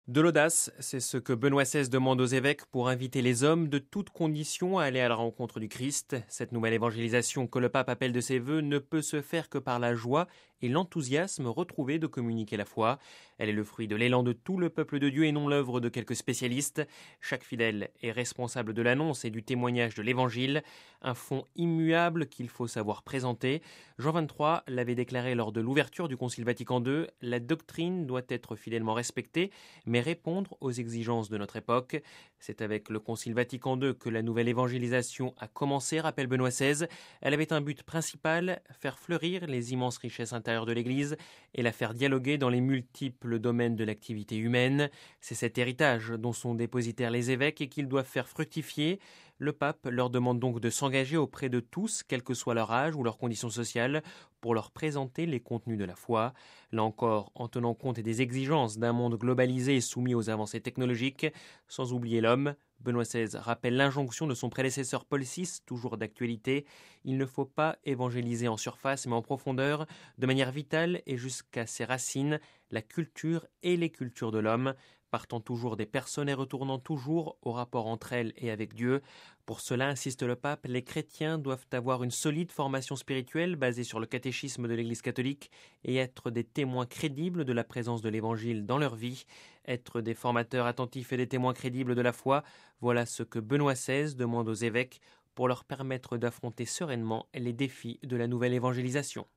De l'audace, c'est ce que Benoît XVI demande aux évêques pour inviter les hommes de toutes conditions à aller à la rencontre du Christ. Cette nouvelle évangélisation que le pape appelle de ses vœux ne peut se faire que par la joie et l'enthousiasme retrouvés de communiquer la foi. Elle est le fruit de l'élan de tout le peuple de Dieu et non l'œuvre de quelques spécialistes. Chaque fidèle est responsable de l'annonce et du témoignage de l'évangile, un fond immuable qu'il faut savoir présenter. Jean XXIII l'avait déclaré lors de l'ouverture du Concile Vatican II, la doctrine doit être fidèlement respectée, mais répondre aux exigences de notre époque. C'est avec le Concile Vatican II que la nouvelle évangélisation a commencé, rappelle Benoît XVI. Elle avait un but principal, faire fleurir les immenses richesses intérieures de l'Église et la faire dialoguer dans les multiples domaines de l'activité humaine. C'est cet héritage dont sont dépositaires les évêques et qu'ils doivent faire fructifier. Le pape leur demande donc de s'engager auprès de tous, quel que soit leur âge ou leur condition sociale, pour leur présenter les contenus de la foi. Là encore, en tenant compte des exigences d'un monde globalisé et soumis aux avancées technologiques, sans oublier l'homme. Benoît XVI rappelle l'injonction de son prédécesseur Paul VI, toujours d'actualité. Il ne faut pas évangéliser en surface, mais en profondeur, de manière vitale et jusqu'à ses racines, la culture et les cultures de l'homme, partant toujours des personnes et retournant toujours au rapport entre elles et avec Dieu. Pour cela, insiste le pape, les chrétiens doivent avoir une solide formation spirituelle basée sur le catéchisme de l'Église catholique et être des témoins crédibles de la présence de l'Évangile dans leur vie. Être des formateurs attentifs et des témoins crédibles de la foi, voilà ce que Benoît XVI demande aux évêques pour leur permettre d'affronter sereinement les défis de la nouvelle évangélisation.